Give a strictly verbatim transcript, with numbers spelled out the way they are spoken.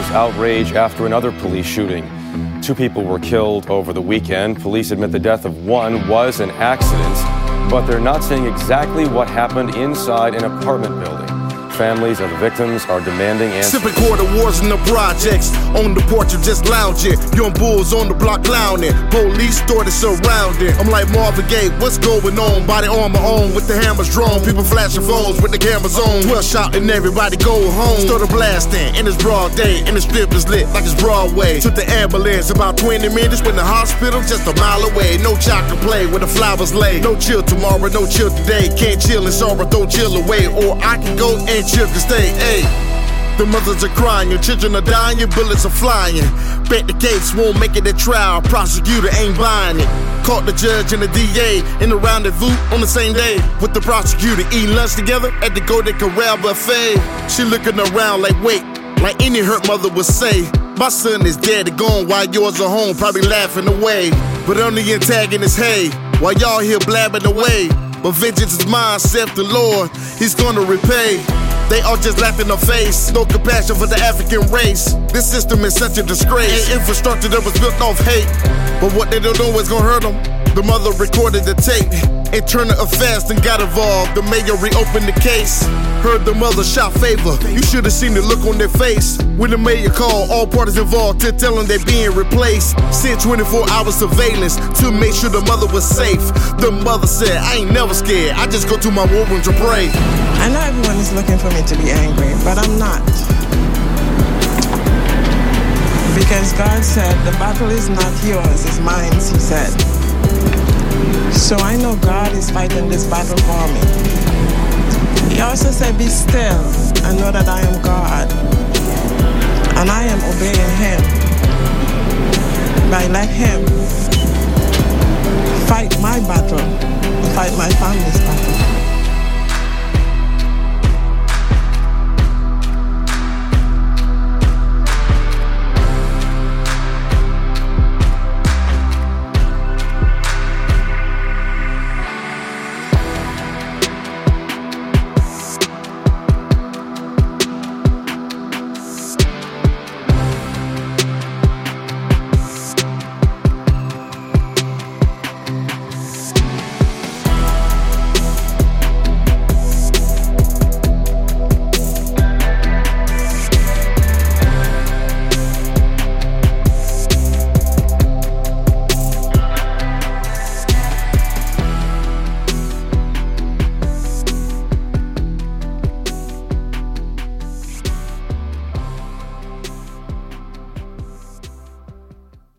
there's outrage after another police shooting. Two people were killed over the weekend. Police admit the death of one was an accident, but they're not saying exactly what happened inside an apartment building. Families of the victims are demanding answers. Sipping quarter wars in the projects. On the porch of just lounging. Young bulls on the block clowning. Police started surrounding. I'm like Marvin Gaye, what's going on? Body armor on with the hammers drawn. People flashing phones with the cameras on. twelve shot and everybody go home. Started blasting in it's broad day. And the strip is lit like it's Broadway. Took the ambulance about twenty minutes. When the hospital just a mile away. No chocolate play where the flowers lay. No chill tomorrow, no chill today. Can't chill in sorrow, don't chill away. Or I can go and chill can stay, ayy. The mothers are crying, your children are dying, your bullets are flying. Bet the case won't make it a trial, prosecutor ain't buying it. Caught the judge and the D A in a rendezvous on the same day with the prosecutor, eating lunch together at the Golden Corral buffet. She looking around like, wait, like any hurt mother would say. My son is dead and gone while yours are home, probably laughing away. But on the antagonist, hey, while y'all here blabbing away. But vengeance is mine, saith the Lord, he's gonna repay. They all just laugh in the face, no compassion for the African race. This system is such a disgrace. An infrastructure that was built off hate. But what they don't know is gonna hurt them. The mother recorded the tape. Internal affairs then got involved. The mayor reopened the case. Heard the mother shout favor. You should have seen the look on their face. When the mayor called, all parties involved to tell them they're being replaced. Sent twenty-four hour surveillance to make sure the mother was safe. The mother said, I ain't never scared. I just go to my war room to pray. I know everyone is looking for me to be angry, but I'm not. Because God said, the battle is not yours, it's mine, he said. So I know God is fighting this battle for me. He also said, be still and know that I am God. And I am obeying him. By let him fight my battle, fight my family's battle.